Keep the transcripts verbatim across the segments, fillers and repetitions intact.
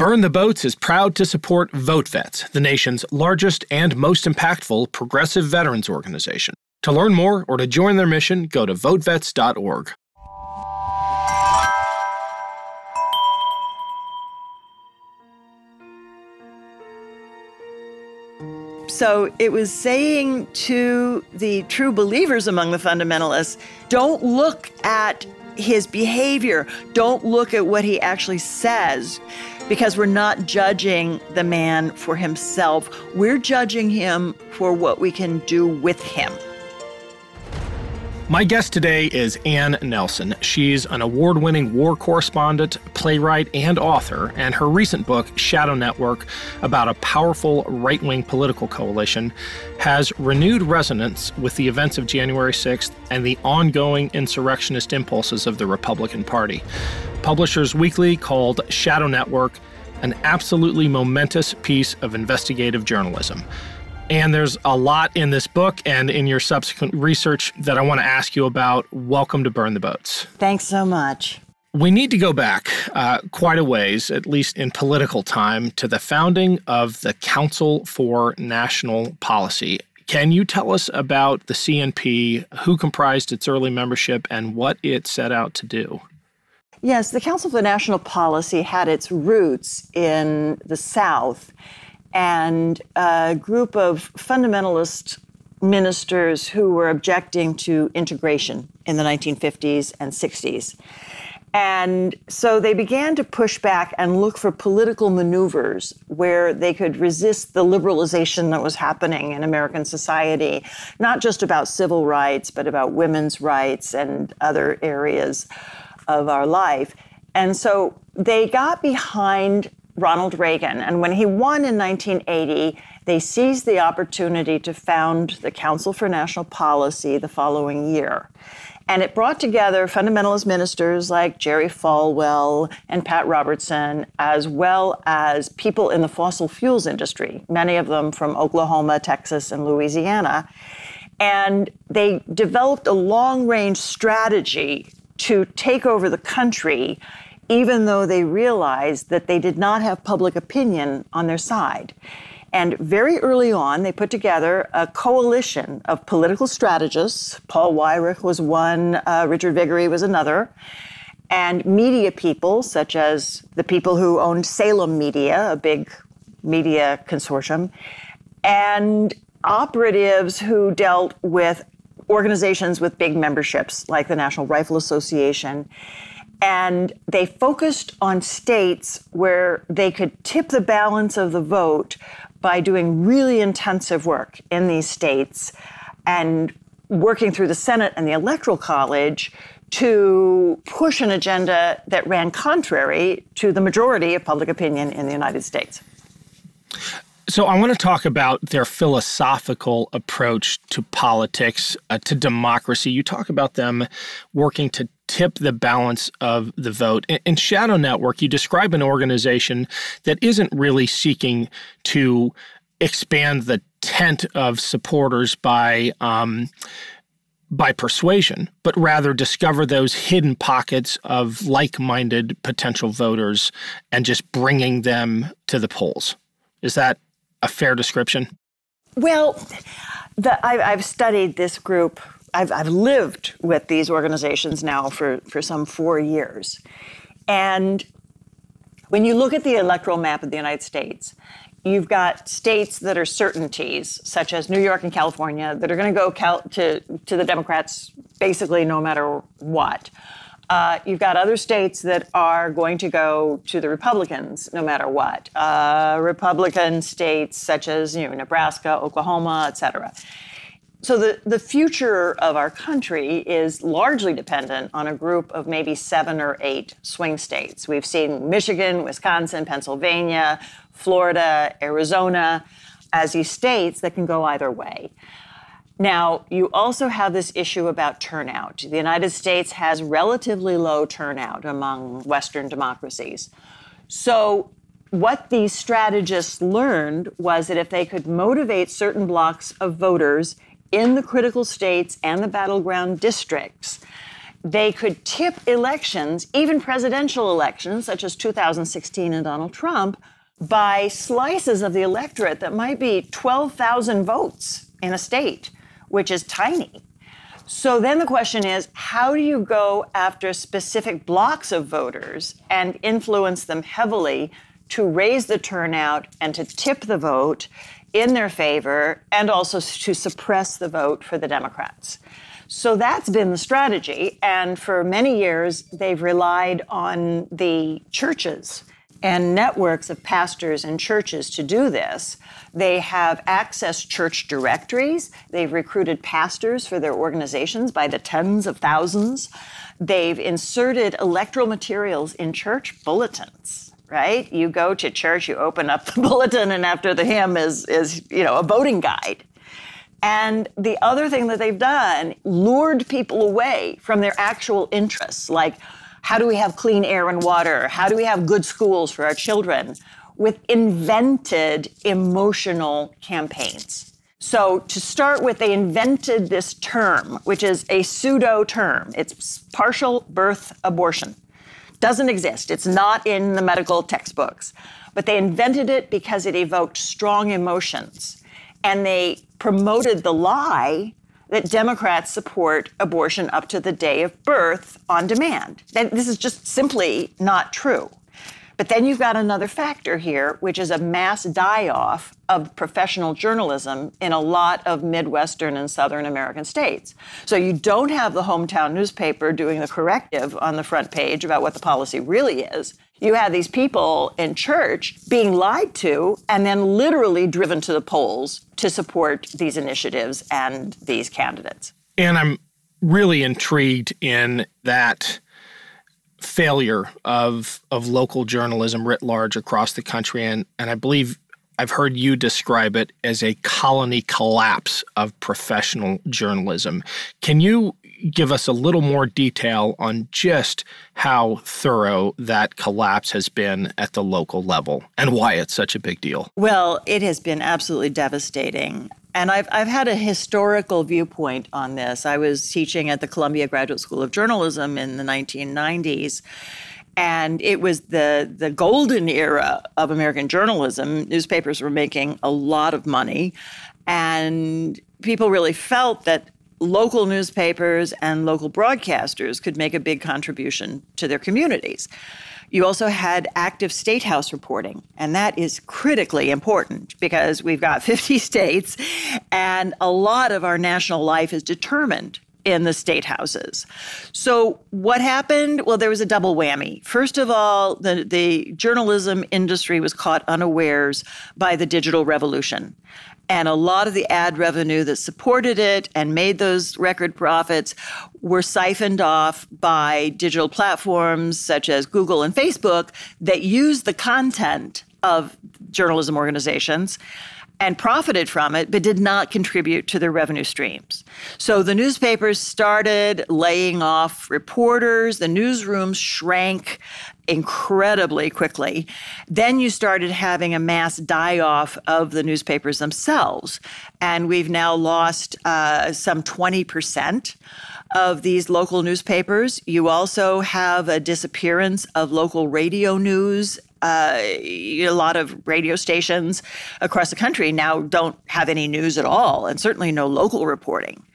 Burn the Boats is proud to support VoteVets, the nation's largest and most impactful progressive veterans organization. To learn more or to join their mission, go to vote vets dot org. So it was saying to the true believers among the fundamentalists, don't look at his behavior, don't look at what he actually says, because we're not judging the man for himself. We're judging him for what we can do with him. My guest today is Ann Nelson. She's an award-winning war correspondent, playwright, and author, and her recent book, Shadow Network, about a powerful right-wing political coalition, has renewed resonance with the events of January sixth and the ongoing insurrectionist impulses of the Republican Party. Publishers Weekly called Shadow Network an absolutely momentous piece of investigative journalism. And there's a lot in this book and in your subsequent research that I want to ask you about. Welcome to Burn the Boats. Thanks so much. We need to go back uh, quite a ways, at least in political time, to the founding of the Council for National Policy. Can you tell us about the C N P, who comprised its early membership, and what it set out to do? Yes, the Council for National Policy had its roots in the South, and a group of fundamentalist ministers who were objecting to integration in the nineteen fifties and sixties. And so they began to push back and look for political maneuvers where they could resist the liberalization that was happening in American society, not just about civil rights, but about women's rights and other areas of our life. And so they got behind Ronald Reagan. And when he won in nineteen eighty, they seized the opportunity to found the Council for National Policy the following year. And it brought together fundamentalist ministers like Jerry Falwell and Pat Robertson, as well as people in the fossil fuels industry, many of them from Oklahoma, Texas, and Louisiana. And they developed a long-range strategy to take over the country, even though they realized that they did not have public opinion on their side. And very early on, they put together a coalition of political strategists. Paul Weyrich was one, uh, Richard Viguerie was another, and media people, such as the people who owned Salem Media, a big media consortium, and operatives who dealt with organizations with big memberships, like the National Rifle Association. And they focused on states where they could tip the balance of the vote by doing really intensive work in these states and working through the Senate and the Electoral College to push an agenda that ran contrary to the majority of public opinion in the United States. So I want to talk about their philosophical approach to politics, uh, to democracy. You talk about them working to tip the balance of the vote. In, in Shadow Network, you describe an organization that isn't really seeking to expand the tent of supporters by um, by persuasion, but rather discover those hidden pockets of like-minded potential voters and just bringing them to the polls. Is that a fair description? Well, the, I, I've studied this group. I've, I've lived with these organizations now for, for some four years. And when you look at the electoral map of the United States, you've got states that are certainties, such as New York and California, that are going to go cal- to, to the Democrats basically no matter what. Uh, you've got other states that are going to go to the Republicans no matter what. Uh, Republican states such as you know, Nebraska, Oklahoma, et cetera. So the, the future of our country is largely dependent on a group of maybe seven or eight swing states. We've seen Michigan, Wisconsin, Pennsylvania, Florida, Arizona as these states that can go either way. Now, you also have this issue about turnout. The United States has relatively low turnout among Western democracies. So what these strategists learned was that if they could motivate certain blocks of voters in the critical states and the battleground districts they could tip elections, even presidential elections, such as two thousand sixteen and Donald Trump, by slices of the electorate that might be twelve thousand votes in a state, which is tiny. So then the question is, how do you go after specific blocks of voters and influence them heavily to raise the turnout and to tip the vote in their favor, and also to suppress the vote for the Democrats? So that's been the strategy. And for many years, they've relied on the churches and networks of pastors and churches to do this. They have accessed church directories. They've recruited pastors for their organizations by the tens of thousands. They've inserted electoral materials in church bulletins, right? You go to church, you open up the bulletin, and after the hymn is, is you know, a voting guide. And the other thing that they've done, lured people away from their actual interests, like how do we have clean air and water? How do we have good schools for our children? With invented emotional campaigns. So to start with, they invented this term, which is a pseudo term. It's partial birth abortion. Doesn't exist. It's not in the medical textbooks. But they invented it because it evoked strong emotions. And they promoted the lie that Democrats support abortion up to the day of birth on demand. And this is just simply not true. But then you've got another factor here, which is a mass die-off of professional journalism in a lot of Midwestern and Southern American states. So you don't have the hometown newspaper doing the corrective on the front page about what the policy really is. You have these people in church being lied to and then literally driven to the polls to support these initiatives and these candidates. And I'm really intrigued in that failure of of local journalism writ large across the country. And, and I believe I've heard you describe it as a colony collapse of professional journalism. Can you give us a little more detail on just how thorough that collapse has been at the local level and why it's such a big deal? Well, it has been absolutely devastating. And I've I've had a historical viewpoint on this. I was teaching at the Columbia Graduate School of Journalism in the nineteen nineties. And it was the, the golden era of American journalism. Newspapers were making a lot of money. And people really felt that local newspapers and local broadcasters could make a big contribution to their communities. You also had active state house reporting, and that is critically important because we've got fifty states, and a lot of our national life is determined in the state houses. So what happened? Well, there was a double whammy. First of all, the, the journalism industry was caught unawares by the digital revolution. And a lot of the ad revenue that supported it and made those record profits were siphoned off by digital platforms such as Google and Facebook that used the content of journalism organizations and profited from it, but did not contribute to their revenue streams. So the newspapers started laying off reporters. The newsrooms shrank incredibly quickly. Then you started having a mass die-off of the newspapers themselves. And we've now lost uh, some twenty percent of these local newspapers. You also have a disappearance of local radio news. Uh, a lot of radio stations across the country now don't have any news at all, and certainly no local reporting.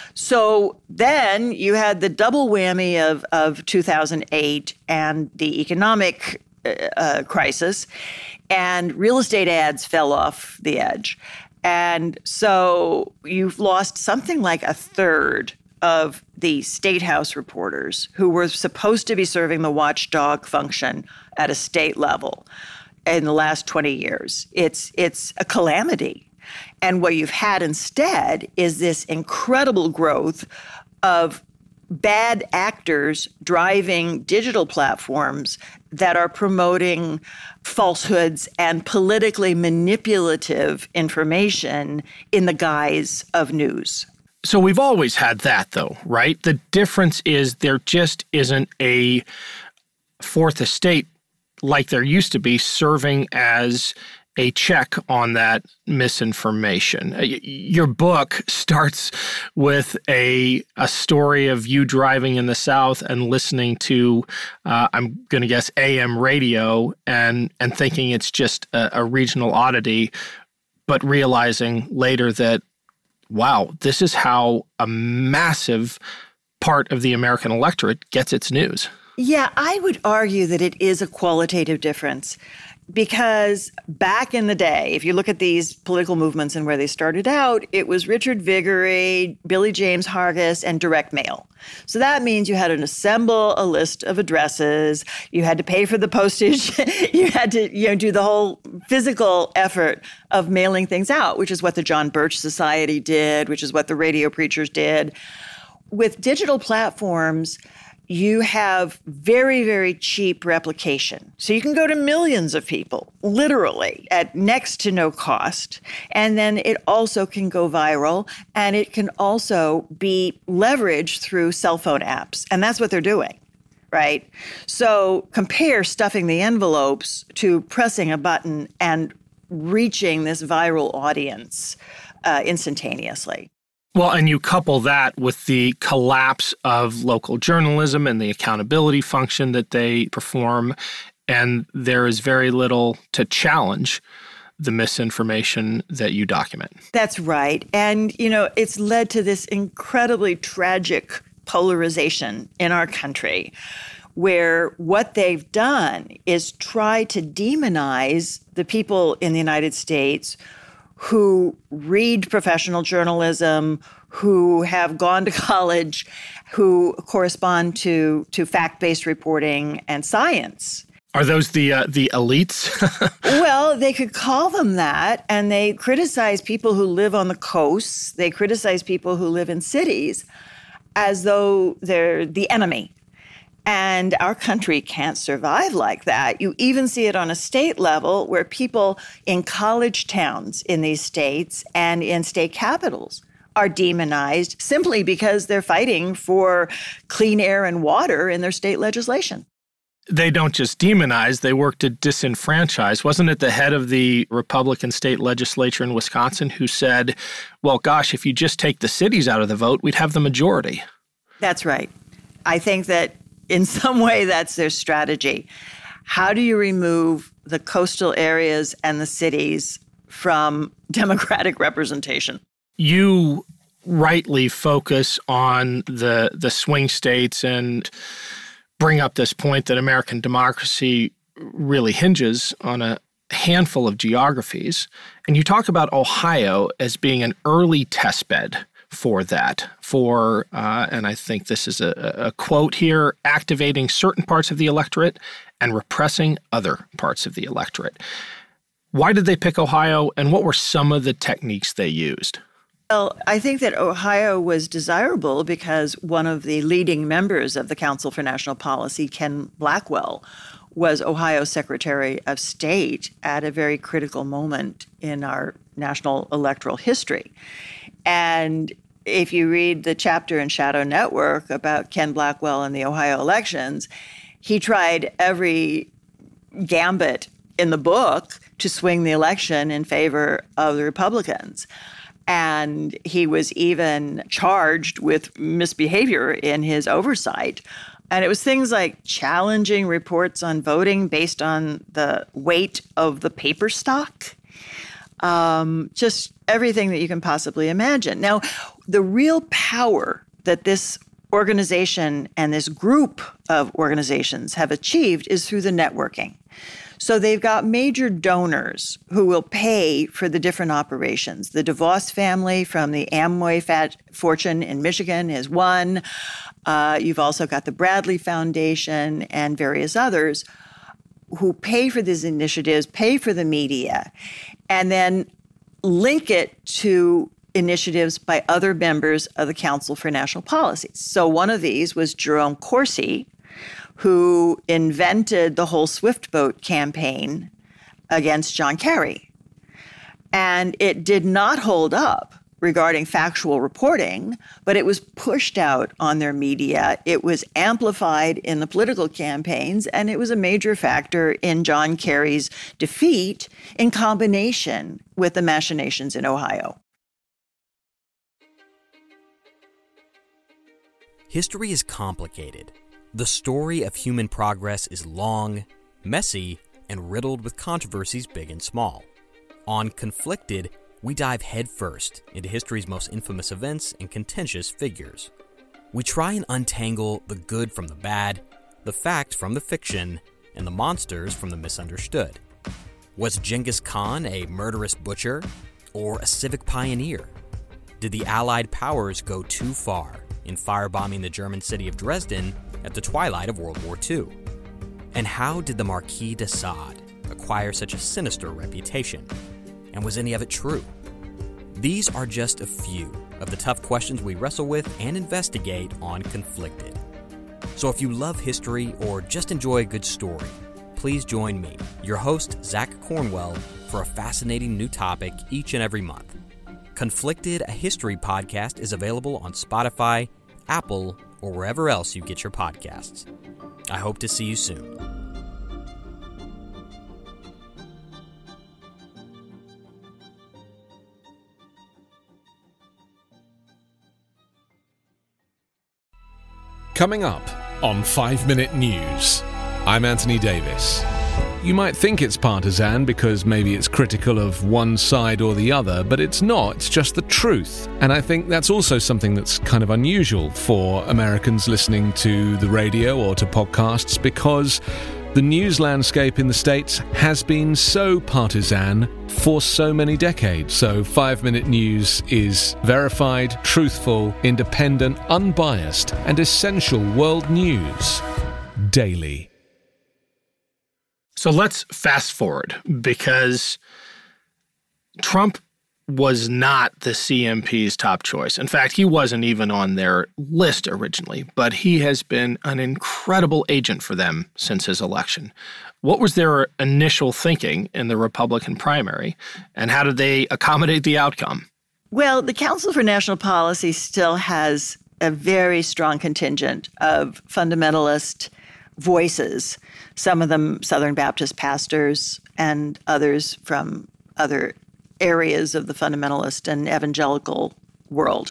So then you had the double whammy of, of two thousand eight and the economic uh, crisis, and real estate ads fell off the edge. And so you've lost something like a third of the state house reporters who were supposed to be serving the watchdog function at a state level in the last twenty years. It's it's a calamity. And what you've had instead is this incredible growth of bad actors driving digital platforms that are promoting falsehoods and politically manipulative information in the guise of news. So we've always had that, though, right? The difference is there just isn't a fourth estate like there used to be serving as a check on that misinformation. Your book starts with a a story of you driving in the South and listening to, uh, I'm going to guess, A M radio and and thinking it's just a, a regional oddity, but realizing later that, wow, this is how a massive part of the American electorate gets its news. Yeah, I would argue that it is a qualitative difference. Because back in the day, if you look at these political movements and where they started out, it was Richard Viguerie, Billy James Hargis, and direct mail. So that means you had to assemble a list of addresses, you had to pay for the postage, you had to you know, do the whole physical effort of mailing things out, which is what the John Birch Society did, which is what the radio preachers did. With digital platforms, you have very, very cheap replication. So you can go to millions of people, literally, at next to no cost. And then it also can go viral, and it can also be leveraged through cell phone apps. And that's what they're doing, right? So compare stuffing the envelopes to pressing a button and reaching this viral audience uh, instantaneously. Well, and you couple that with the collapse of local journalism and the accountability function that they perform, and there is very little to challenge the misinformation that you document. That's right. And, you know, it's led to this incredibly tragic polarization in our country, where what they've done is try to demonize the people in the United States who read professional journalism, who have gone to college, who correspond to, to fact-based reporting and science. Are those the uh, the elites? Well, they could call them that, and they criticize people who live on the coasts. They criticize people who live in cities as though they're the enemy. And our country can't survive like that. You even see it on a state level where people in college towns in these states and in state capitals are demonized simply because they're fighting for clean air and water in their state legislation. They don't just demonize, they work to disenfranchise. Wasn't it the head of the Republican state legislature in Wisconsin who said, well, gosh, if you just take the cities out of the vote, we'd have the majority? That's right. I think that in some way, that's their strategy. How do you remove the coastal areas and the cities from democratic representation? You rightly focus on the the swing states and bring up this point that American democracy really hinges on a handful of geographies. And you talk about Ohio as being an early testbed for that, for, uh, and I think this is a, a quote here, activating certain parts of the electorate and repressing other parts of the electorate. Why did they pick Ohio, and what were some of the techniques they used? Well, I think that Ohio was desirable because one of the leading members of the Council for National Policy, Ken Blackwell, was Ohio's Secretary of State at a very critical moment in our national electoral history. And if you read the chapter in Shadow Network about Ken Blackwell and the Ohio elections, he tried every gambit in the book to swing the election in favor of the Republicans. And he was even charged with misbehavior in his oversight. And it was things like challenging reports on voting based on the weight of the paper stock. Um, just everything that you can possibly imagine. Now, the real power that this organization and this group of organizations have achieved is through the networking. So they've got major donors who will pay for the different operations. The DeVos family from the Amway fat fortune in Michigan is one. Uh, you've also got the Bradley Foundation and various others who pay for these initiatives, pay for the media, and then link it to initiatives by other members of the Council for National Policy. So one of these was Jerome Corsi, who invented the whole Swift Boat campaign against John Kerry. And it did not hold up regarding factual reporting, but it was pushed out on their media. It was amplified in the political campaigns, and it was a major factor in John Kerry's defeat in combination with the machinations in Ohio. History is complicated. The story of human progress is long, messy, and riddled with controversies big and small. On Conflicted, we dive headfirst into history's most infamous events and contentious figures. We try and untangle the good from the bad, the fact from the fiction, and the monsters from the misunderstood. Was Genghis Khan a murderous butcher or a civic pioneer? Did the Allied powers go too far in firebombing the German city of Dresden at the twilight of World War Two? And how did the Marquis de Sade acquire such a sinister reputation? And was any of it true? These are just a few of the tough questions we wrestle with and investigate on Conflicted. So if you love history or just enjoy a good story, please join me, your host, Zach Cornwell, for a fascinating new topic each and every month. Conflicted, a history podcast, is available on Spotify, Apple, or wherever else you get your podcasts. I hope to see you soon. Coming up on five minute News, I'm Anthony Davis. You might think it's partisan because maybe it's critical of one side or the other, but it's not. It's just the truth. And I think that's also something that's kind of unusual for Americans listening to the radio or to podcasts, because the news landscape in the States has been so partisan for so many decades. So five minute News is verified, truthful, independent, unbiased, and essential world news daily. So let's fast forward, because Trump was not the C M P's top choice. In fact, he wasn't even on their list originally, but he has been an incredible agent for them since his election. What was their initial thinking in the Republican primary, and how did they accommodate the outcome? Well, the Council for National Policy still has a very strong contingent of fundamentalist voices, some of them Southern Baptist pastors and others from other areas of the fundamentalist and evangelical world.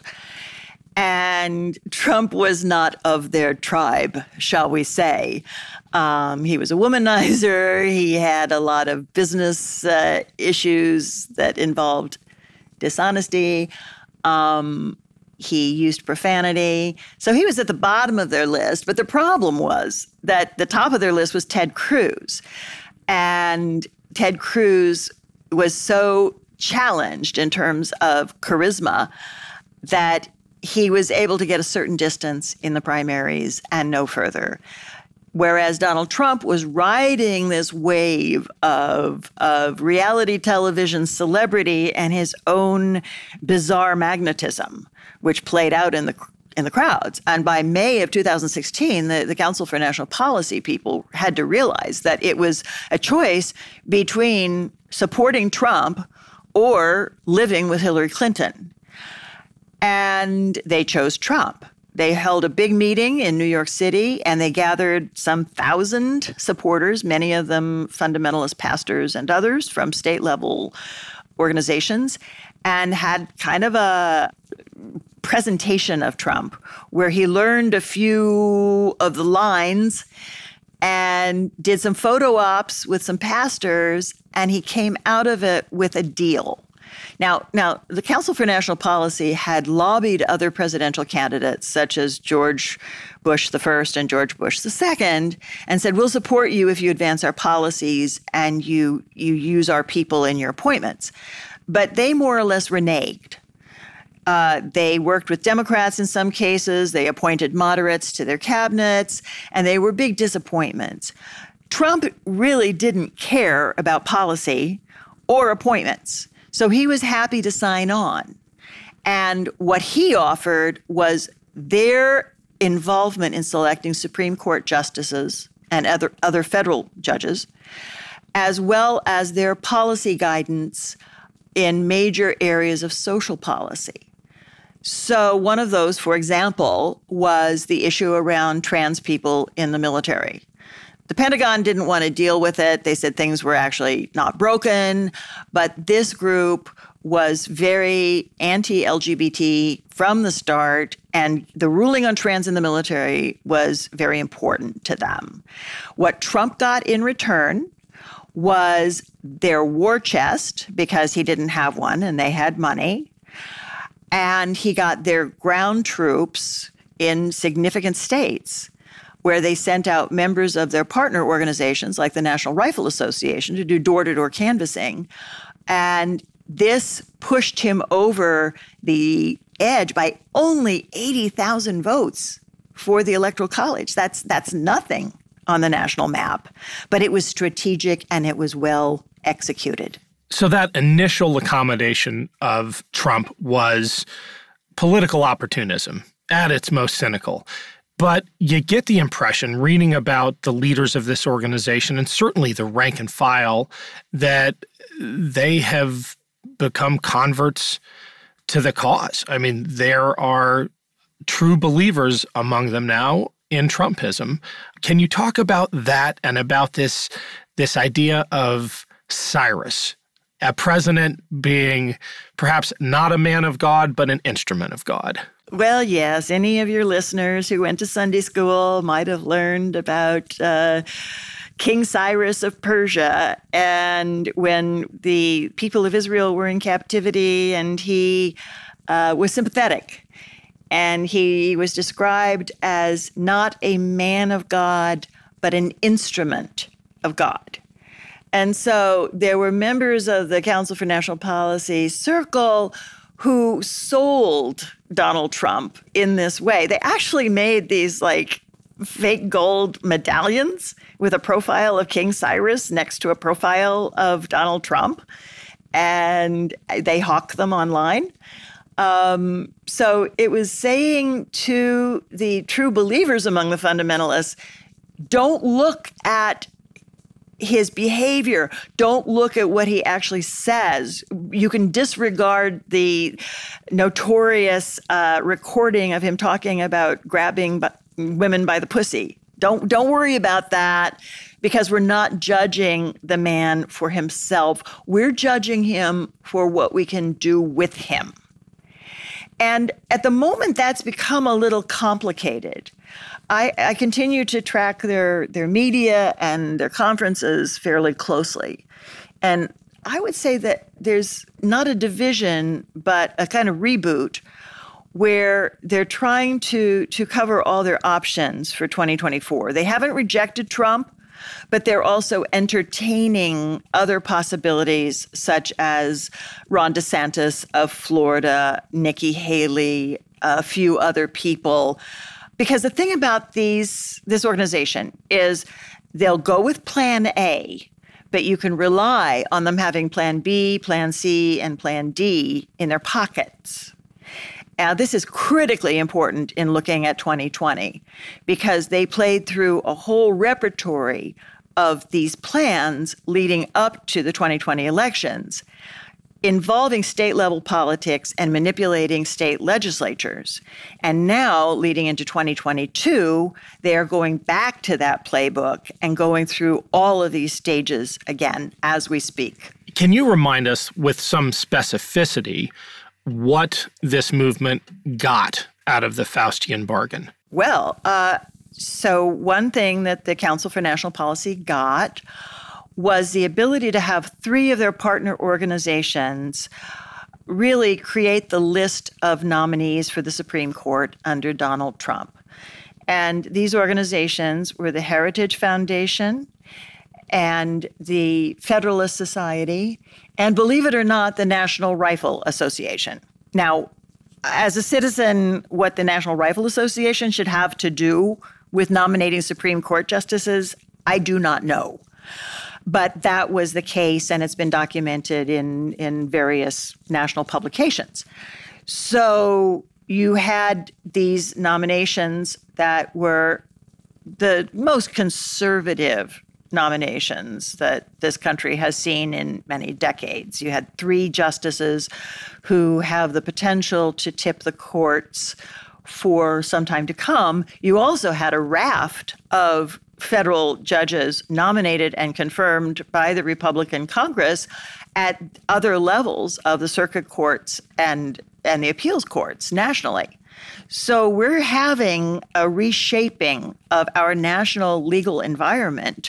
And Trump was not of their tribe, shall we say. Um, he was a womanizer. He had a lot of business uh, issues that involved dishonesty. Um, He used profanity. So he was at the bottom of their list. But the problem was that the top of their list was Ted Cruz. And Ted Cruz was so challenged in terms of charisma that he was able to get a certain distance in the primaries and no further. Whereas Donald Trump was riding this wave of, of reality television celebrity and his own bizarre magnetism, which played out in the in the crowds. And by May of two thousand sixteen, the, the Council for National Policy people had to realize that it was a choice between supporting Trump or living with Hillary Clinton. And they chose Trump. They held a big meeting in New York City, and they gathered some thousand supporters, many of them fundamentalist pastors and others from state-level organizations, and had kind of a presentation of Trump where he learned a few of the lines and did some photo ops with some pastors, and he came out of it with a deal. Now, now, the Council for National Policy had lobbied other presidential candidates, such as George Bush the First and George Bush the Second, and said, we'll support you if you advance our policies and you you use our people in your appointments. But they more or less reneged. Uh, they worked with Democrats in some cases. They appointed moderates to their cabinets, and they were big disappointments. Trump really didn't care about policy or appointments. So he was happy to sign on. And what he offered was their involvement in selecting Supreme Court justices and other, other federal judges, as well as their policy guidance in major areas of social policy. So one of those, for example, was the issue around trans people in the military. The Pentagon didn't want to deal with it. They said things were actually not broken, but this group was very anti-L G B T from the start, and the ruling on trans in the military was very important to them. What Trump got in return was their war chest, because he didn't have one and they had money. And he got their ground troops in significant states where they sent out members of their partner organizations like the National Rifle Association to do door-to-door canvassing. And this pushed him over the edge by only eighty thousand votes for the Electoral College. That's, that's nothing on the national map. But it was strategic and it was well executed. So that initial accommodation of Trump was political opportunism at its most cynical. But you get the impression, reading about the leaders of this organization, and certainly the rank and file, that they have become converts to the cause. I mean, there are true believers among them now in Trumpism. Can you talk about that and about this, this idea of Cyrus, a president being perhaps not a man of God, but an instrument of God? Well, yes. Any of your listeners who went to Sunday school might have learned about uh, King Cyrus of Persia, and when the people of Israel were in captivity, and he uh, was sympathetic. And he was described as not a man of God, but an instrument of God. And so there were members of the Council for National Policy circle who sold Donald Trump in this way. They actually made these like fake gold medallions with a profile of King Cyrus next to a profile of Donald Trump, and they hawked them online. Um, so it was saying to the true believers among the fundamentalists, don't look at his behavior. Don't look at what he actually says. You can disregard the notorious uh, recording of him talking about grabbing b- women by the pussy. Don't don't worry about that, because we're not judging the man for himself. We're judging him for what we can do with him. And at the moment, that's become a little complicated. I, I continue to track their, their media and their conferences fairly closely. And I would say that there's not a division, but a kind of reboot where they're trying to, to cover all their options for twenty twenty-four. They haven't rejected Trump, but they're also entertaining other possibilities, such as Ron DeSantis of Florida, Nikki Haley, a few other people. Because the thing about these this organization is they'll go with Plan A, but you can rely on them having Plan B, Plan C, and Plan D in their pockets. Now, this is critically important in looking at twenty twenty, because they played through a whole repertory of these plans leading up to the twenty twenty elections, involving state-level politics and manipulating state legislatures. And now, leading into twenty twenty-two, they are going back to that playbook and going through all of these stages again as we speak. Can you remind us with some specificity what this movement got out of the Faustian bargain? Well, uh, so one thing that the Council for National Policy got was the ability to have three of their partner organizations really create the list of nominees for the Supreme Court under Donald Trump. And these organizations were the Heritage Foundation and the Federalist Society, and believe it or not, the National Rifle Association. Now, as a citizen, what the National Rifle Association should have to do with nominating Supreme Court justices, I do not know. But that was the case, and it's been documented in, in various national publications. So you had these nominations that were the most conservative nominations that this country has seen in many decades. You had three justices who have the potential to tip the courts for some time to come. You also had a raft of federal judges nominated and confirmed by the Republican Congress at other levels of the circuit courts and, and the appeals courts nationally. So we're having a reshaping of our national legal environment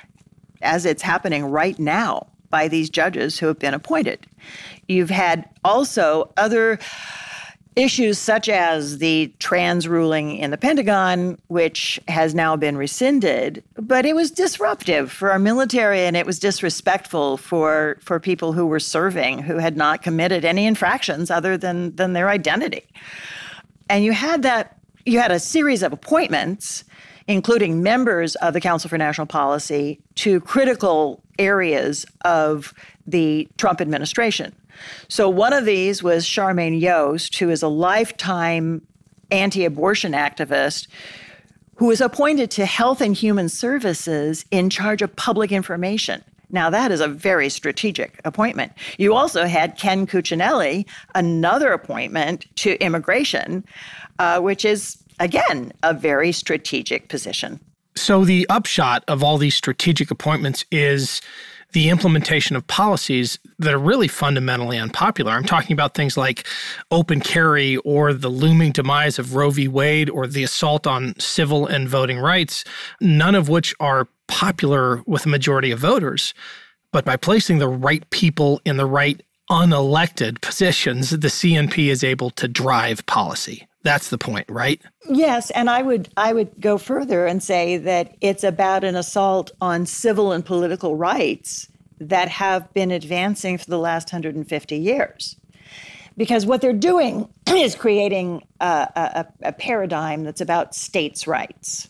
as it's happening right now by these judges who have been appointed. You've had also other issues such as the trans ruling in the Pentagon, which has now been rescinded, but it was disruptive for our military and it was disrespectful for, for people who were serving, who had not committed any infractions other than, than their identity. And you had that, you had a series of appointments, including members of the Council for National Policy, to critical areas of the Trump administration. So one of these was Charmaine Yost, who is a lifetime anti-abortion activist who was appointed to Health and Human Services in charge of public information. Now, that is a very strategic appointment. You also had Ken Cuccinelli, another appointment to immigration, uh, which is, again, a very strategic position. So the upshot of all these strategic appointments is the implementation of policies that are really fundamentally unpopular. I'm talking about things like open carry or the looming demise of Roe v. Wade or the assault on civil and voting rights, none of which are popular with a majority of voters. But by placing the right people in the right unelected positions, the C N P is able to drive policy. That's the point, right? Yes, and I would I would go further and say that it's about an assault on civil and political rights that have been advancing for the last one hundred fifty years. Because what they're doing is creating a, a, a paradigm that's about states' rights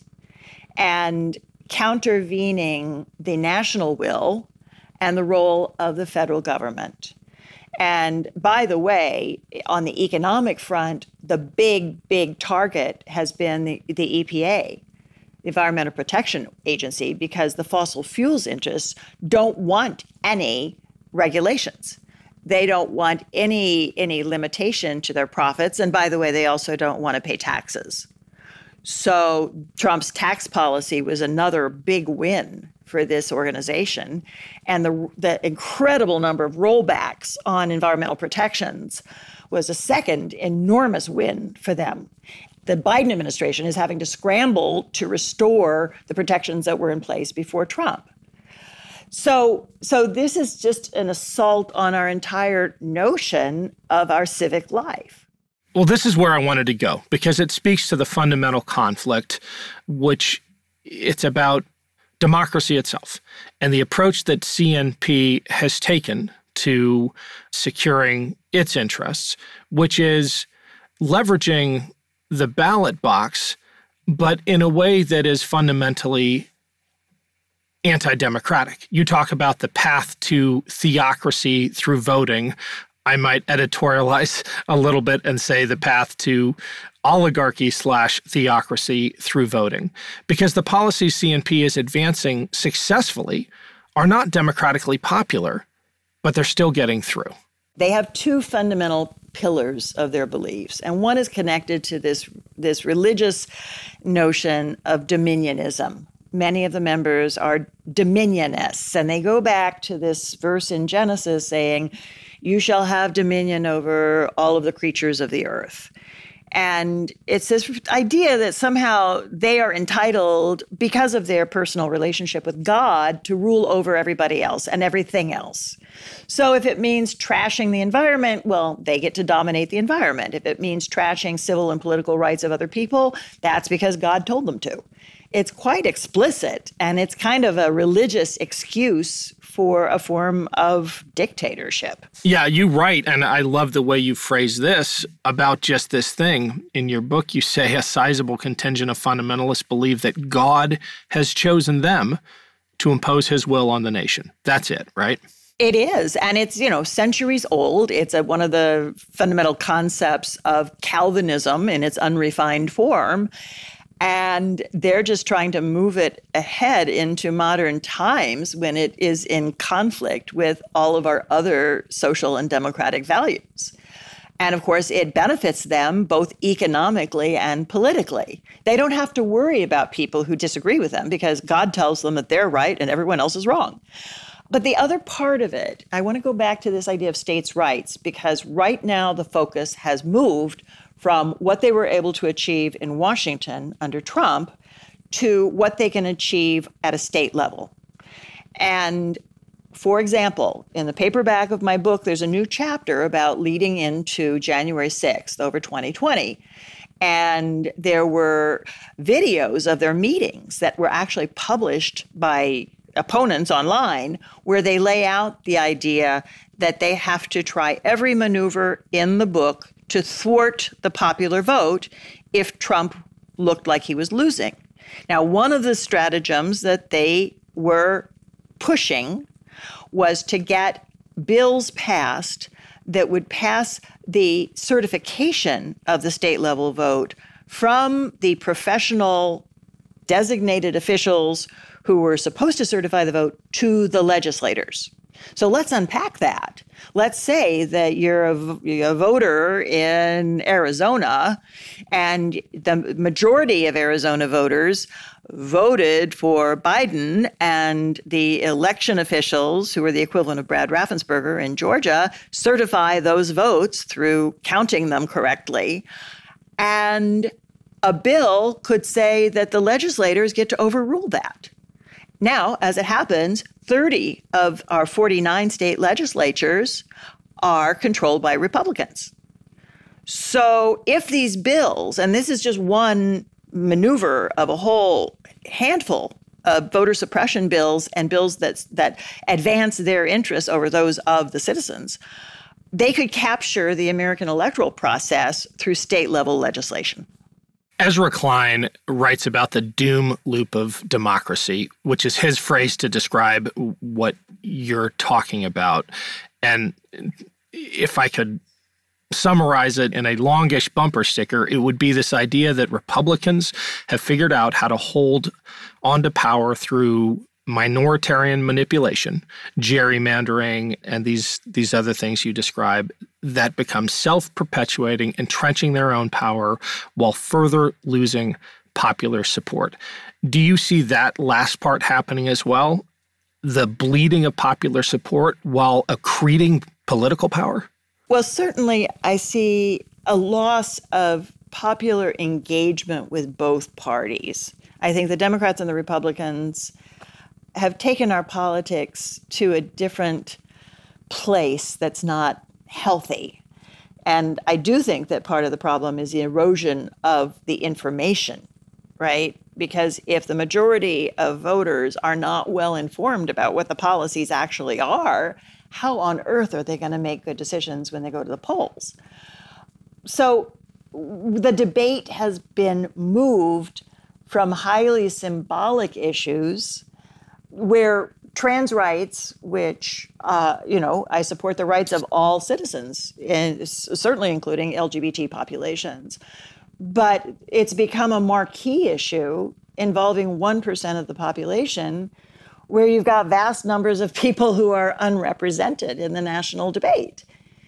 and countervening the national will and the role of the federal government. And by the way, on the economic front, the big, big target has been the, the E P A, the Environmental Protection Agency, because the fossil fuels interests don't want any regulations. They don't want any, any limitation to their profits. And by the way, they also don't want to pay taxes. So Trump's tax policy was another big win for this organization. And the, the incredible number of rollbacks on environmental protections was a second enormous win for them. The Biden administration is having to scramble to restore the protections that were in place before Trump. So, so this is just an assault on our entire notion of our civic life. Well, this is where I wanted to go, because it speaks to the fundamental conflict, which it's about democracy itself and the approach that C N P has taken to securing its interests, which is leveraging the ballot box, but in a way that is fundamentally anti-democratic. You talk about the path to theocracy through voting. I might editorialize a little bit and say the path to oligarchy slash theocracy through voting, because the policies C N P is advancing successfully are not democratically popular, but they're still getting through. They have two fundamental pillars of their beliefs, and one is connected to this, this religious notion of dominionism. Many of the members are dominionists, and they go back to this verse in Genesis saying, "You shall have dominion over all of the creatures of the earth." And it's this idea that somehow they are entitled, because of their personal relationship with God, to rule over everybody else and everything else. So if it means trashing the environment, well, they get to dominate the environment. If it means trashing civil and political rights of other people, that's because God told them to. It's quite explicit, and it's kind of a religious excuse for a form of dictatorship. Yeah, you write, and I love the way you phrase this about just this thing. In your book, you say a sizable contingent of fundamentalists believe that God has chosen them to impose his will on the nation. That's it, right? It is, and it's, you know, centuries old. It's a, one of the fundamental concepts of Calvinism in its unrefined form. And they're just trying to move it ahead into modern times when it is in conflict with all of our other social and democratic values. And of course, it benefits them both economically and politically. They don't have to worry about people who disagree with them because God tells them that they're right and everyone else is wrong. But the other part of it, I want to go back to this idea of states' rights, because right now the focus has moved from what they were able to achieve in Washington under Trump to what they can achieve at a state level. And for example, in the paperback of my book, there's a new chapter about leading into January sixth over twenty twenty. And there were videos of their meetings that were actually published by opponents online where they lay out the idea that they have to try every maneuver in the book to thwart the popular vote if Trump looked like he was losing. Now, one of the stratagems that they were pushing was to get bills passed that would pass the certification of the state level vote from the professional designated officials who were supposed to certify the vote to the legislators. So let's unpack that. Let's say that you're a, a voter in Arizona and the majority of Arizona voters voted for Biden, and the election officials, who are the equivalent of Brad Raffensperger in Georgia, certify those votes through counting them correctly. And a bill could say that the legislators get to overrule that. Now, as it happens, thirty of our forty-nine state legislatures are controlled by Republicans. So if these bills, and this is just one maneuver of a whole handful of voter suppression bills and bills that, that advance their interests over those of the citizens, they could capture the American electoral process through state-level legislation. Ezra Klein writes about the doom loop of democracy, which is his phrase to describe what you're talking about. And if I could summarize it in a longish bumper sticker, it would be this idea that Republicans have figured out how to hold onto power through minoritarian manipulation, gerrymandering, and these these other things you describe that become self-perpetuating, entrenching their own power while further losing popular support. Do you see that last part happening as well? The bleeding of popular support while accreting political power? Well, certainly I see a loss of popular engagement with both parties. I think the Democrats and the Republicans have taken our politics to a different place that's not healthy. And I do think that part of the problem is the erosion of the information, right? Because if the majority of voters are not well informed about what the policies actually are, how on earth are they going to make good decisions when they go to the polls? So the debate has been moved from highly symbolic issues where trans rights, which, uh, you know, I support the rights of all citizens, and certainly including L G B T populations, but it's become a marquee issue involving one percent of the population, where you've got vast numbers of people who are unrepresented in the national debate.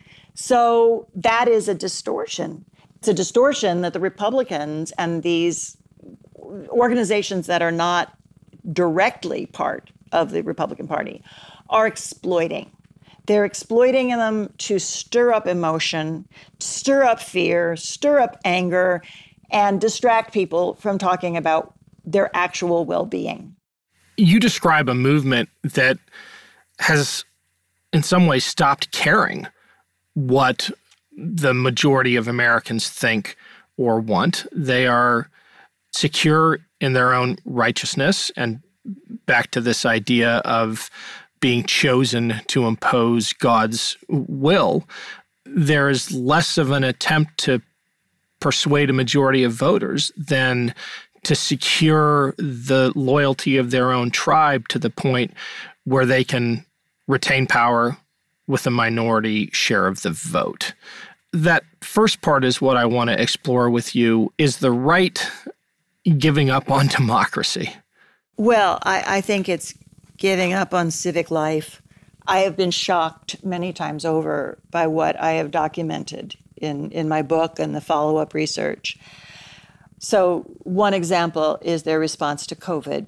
So that is a distortion. It's a distortion that the Republicans and these organizations that are not directly part of the Republican Party are exploiting. They're exploiting them to stir up emotion, stir up fear, stir up anger, and distract people from talking about their actual well-being. You describe a movement that has, in some ways, stopped caring what the majority of Americans think or want. They are secure in their own righteousness, and back to this idea of being chosen to impose God's will. There is less of an attempt to persuade a majority of voters than to secure the loyalty of their own tribe to the point where they can retain power with a minority share of the vote. That first part is what I want to explore with you. Is the right giving up on democracy? Well, I, I think it's giving up on civic life. I have been shocked many times over by what I have documented in, in my book and the follow-up research. So one example is their response to COVID.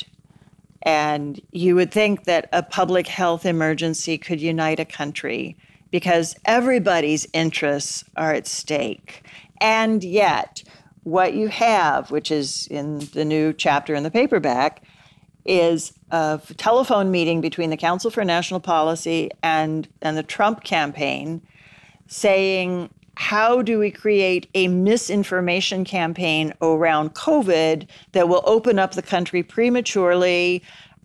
And you would think that a public health emergency could unite a country because everybody's interests are at stake. And yet, what you have, which is in the new chapter in the paperback, is a telephone meeting between the Council for National Policy and, and the Trump campaign saying, how do we create a misinformation campaign around COVID that will open up the country prematurely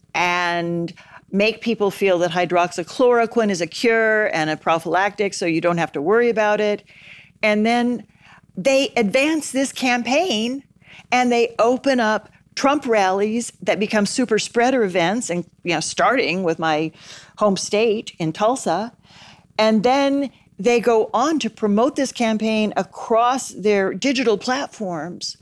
and make people feel that hydroxychloroquine is a cure and a prophylactic so you don't have to worry about it. And then they advance this campaign and they open up Trump rallies that become super spreader events, and you know, starting with my home state in Tulsa. And then they go on to promote this campaign across their digital platforms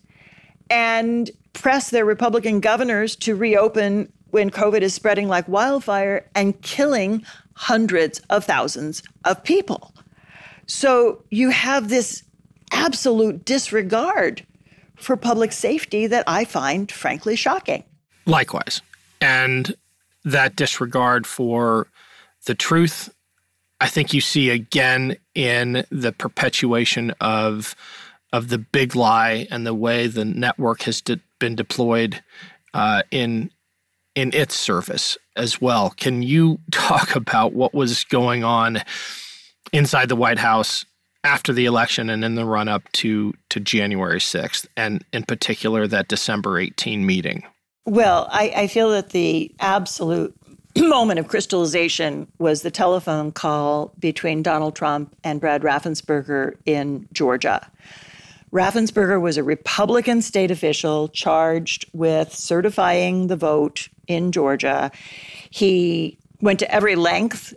and press their Republican governors to reopen when COVID is spreading like wildfire and killing hundreds of thousands of people. So you have this absolute disregard for public safety that I find frankly shocking. Likewise. And that disregard for the truth, I think you see again in the perpetuation of, of the big lie and the way the network has de- been deployed uh, in, in its service as well. Can you talk about what was going on inside the White House after the election and in the run-up to, to January sixth, and in particular that December eighteenth meeting? Well, I, I feel that the absolute moment of crystallization was the telephone call between Donald Trump and Brad Raffensperger in Georgia. Raffensperger was a Republican state official charged with certifying the vote in Georgia. He went to every length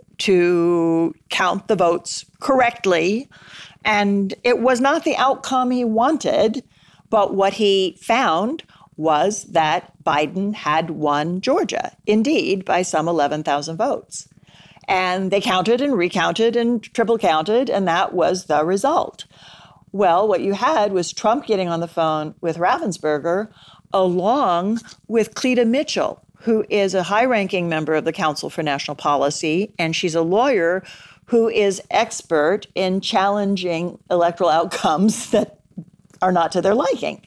to count the votes correctly, and it was not the outcome he wanted, but what he found was that Biden had won Georgia, indeed, by some eleven thousand votes. And they counted and recounted and triple counted, and that was the result. Well, what you had was Trump getting on the phone with Raffensperger along with Cleta Mitchell, who is a high-ranking member of the Council for National Policy, and she's a lawyer who is expert in challenging electoral outcomes that are not to their liking.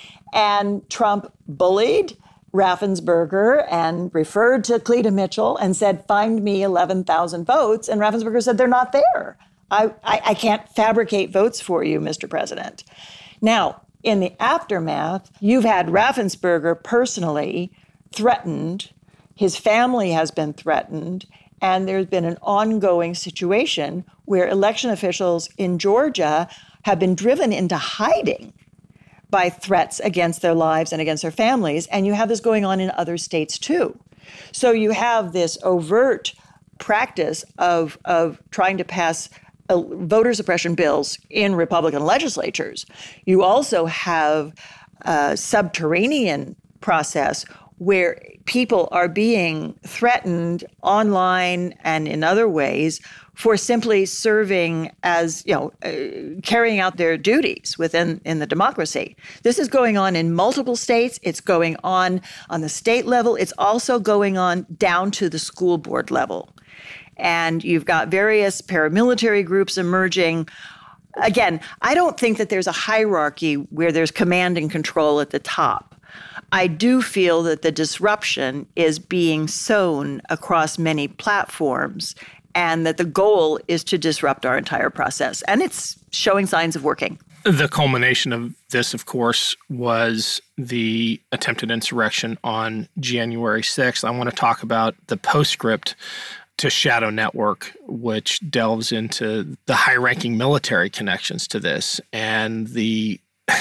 And Trump bullied Raffensperger and referred to Cleta Mitchell and said, find me eleven thousand votes. And Raffensperger said, they're not there. I, I, I can't fabricate votes for you, Mister President. Now, in the aftermath, you've had Raffensperger personally threatened, his family has been threatened, and there's been an ongoing situation where election officials in Georgia have been driven into hiding by threats against their lives and against their families, and you have this going on in other states too. So you have this overt practice of, of trying to pass uh, voter suppression bills in Republican legislatures. You also have a subterranean process where people are being threatened online and in other ways for simply serving as, you know, uh, carrying out their duties within in the democracy. This is going on in multiple states. It's going on on the state level. It's also going on down to the school board level. And you've got various paramilitary groups emerging. Again, I don't think that there's a hierarchy where there's command and control at the top. I do feel that the disruption is being sown across many platforms and that the goal is to disrupt our entire process. And it's showing signs of working. The culmination of this, of course, was the attempted insurrection on January sixth. I want to talk about the postscript to Shadow Network, which delves into the high-ranking military connections to this and the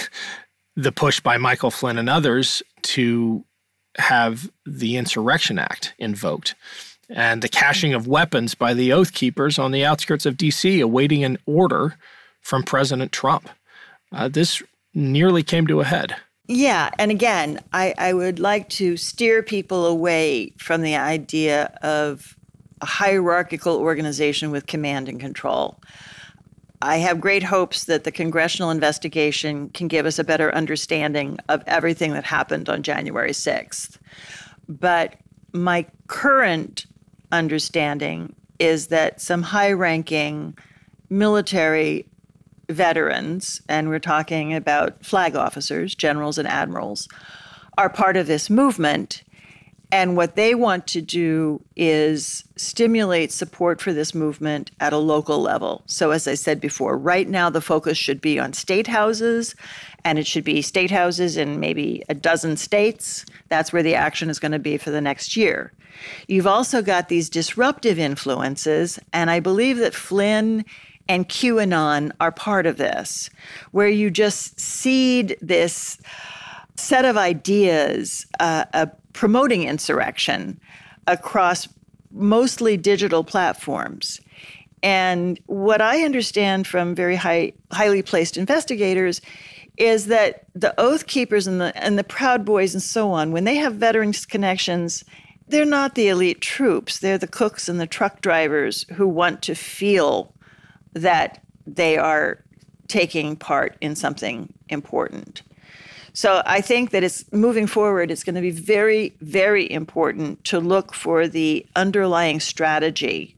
the push by Michael Flynn and others to have the Insurrection Act invoked, and the caching of weapons by the Oath Keepers on the outskirts of D C awaiting an order from President Trump. Uh, this nearly came to a head. Yeah. And again, I, I would like to steer people away from the idea of a hierarchical organization with command and control. I have great hopes that the congressional investigation can give us a better understanding of everything that happened on January sixth. But my current understanding is that some high-ranking military veterans, and we're talking about flag officers, generals and admirals, are part of this movement. And what they want to do is stimulate support for this movement at a local level. So as I said before, right now the focus should be on state houses, and it should be state houses in maybe a dozen states. That's where the action is going to be for the next year. You've also got these disruptive influences, and I believe that Flynn and QAnon are part of this, where you just seed this set of ideas, uh, uh, promoting insurrection across mostly digital platforms. And what I understand from very high, highly placed investigators is that the Oath Keepers and the, and the Proud Boys and so on, when they have veterans connections, they're not the elite troops. They're the cooks and the truck drivers who want to feel that they are taking part in something important. So I think that it's moving forward, it's going to be very, very important to look for the underlying strategy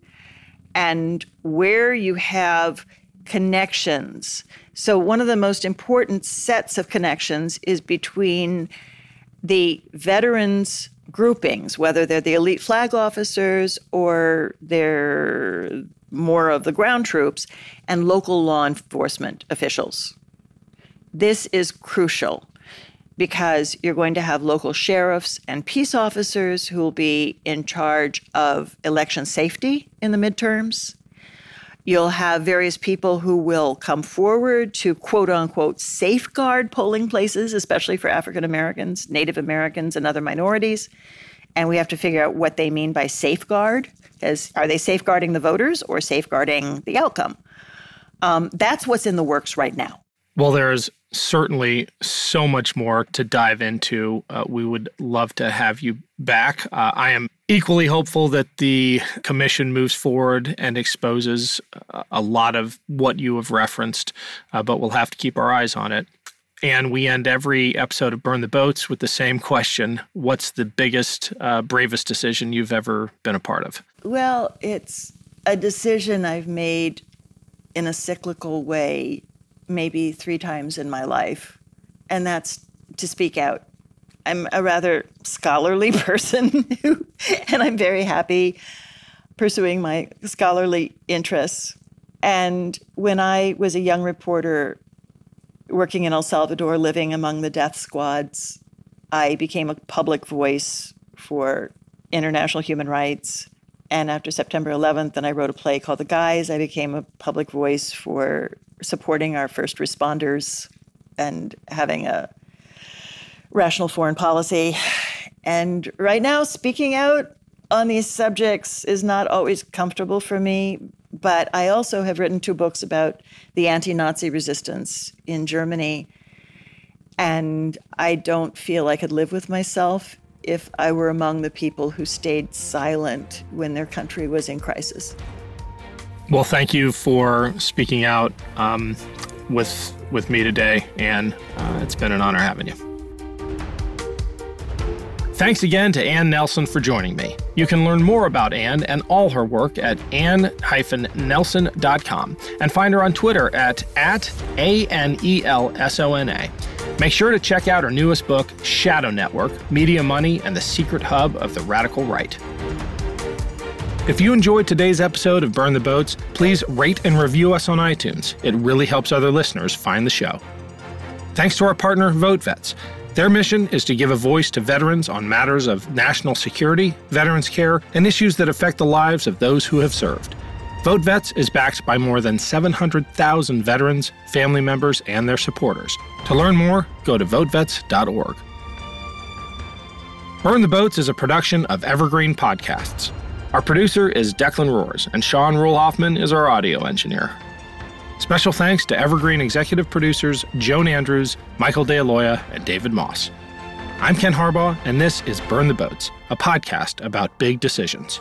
and where you have connections. So one of the most important sets of connections is between the veterans groupings, whether they're the elite flag officers or they're more of the ground troops, and local law enforcement officials. This is crucial because you're going to have local sheriffs and peace officers who will be in charge of election safety in the midterms. You'll have various people who will come forward to quote unquote safeguard polling places, especially for African Americans, Native Americans, and other minorities. And we have to figure out what they mean by safeguard. Because are they safeguarding the voters or safeguarding the outcome? Um, that's what's in the works right now. Well, there's certainly so much more to dive into. Uh, we would love to have you back. Uh, I am equally hopeful that the commission moves forward and exposes uh, a lot of what you have referenced, uh, but we'll have to keep our eyes on it. And we end every episode of Burn the Boats with the same question. What's the biggest, uh, bravest decision you've ever been a part of? Well, it's a decision I've made in a cyclical way maybe three times in my life, and that's to speak out. I'm a rather scholarly person, who, and I'm very happy pursuing my scholarly interests. And when I was a young reporter working in El Salvador, living among the death squads, I became a public voice for international human rights. And after September eleventh, and I wrote a play called The Guys, I became a public voice for supporting our first responders and having a rational foreign policy. And right now, speaking out on these subjects is not always comfortable for me, but I also have written two books about the anti-Nazi resistance in Germany, and I don't feel I could live with myself if I were among the people who stayed silent when their country was in crisis. Well, thank you for speaking out um, with with me today, and uh, it's been an honor having you. Thanks again to Ann Nelson for joining me. You can learn more about Ann and all her work at ann dash nelson dot com and find her on Twitter at, at A N E L S O N A. Make sure to check out her newest book, Shadow Network, Media Money and the Secret Hub of the Radical Right. If you enjoyed today's episode of Burn the Boats, please rate and review us on iTunes. It really helps other listeners find the show. Thanks to our partner, VoteVets. Their mission is to give a voice to veterans on matters of national security, veterans care, and issues that affect the lives of those who have served. VoteVets is backed by more than seven hundred thousand veterans, family members, and their supporters. To learn more, go to vote vets dot org. Burn the Boats is a production of Evergreen Podcasts. Our producer is Declan Roars, and Sean Rule-Hoffman is our audio engineer. Special thanks to Evergreen executive producers Joan Andrews, Michael DeAloia, and David Moss. I'm Ken Harbaugh, and this is Burn the Boats, a podcast about big decisions.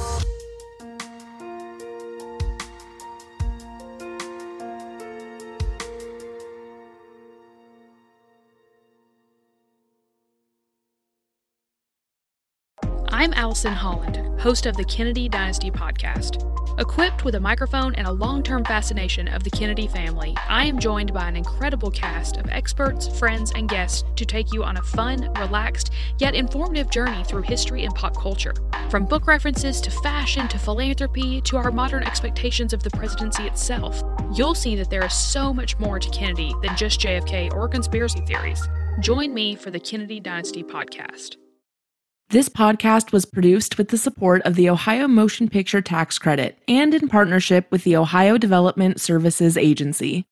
I'm Allison Holland, host of the Kennedy Dynasty podcast. Equipped with a microphone and a long-term fascination of the Kennedy family, I am joined by an incredible cast of experts, friends, and guests to take you on a fun, relaxed, yet informative journey through history and pop culture. From book references to fashion to philanthropy to our modern expectations of the presidency itself, you'll see that there is so much more to Kennedy than just J F K or conspiracy theories. Join me for the Kennedy Dynasty podcast. This podcast was produced with the support of the Ohio Motion Picture Tax Credit and in partnership with the Ohio Development Services Agency.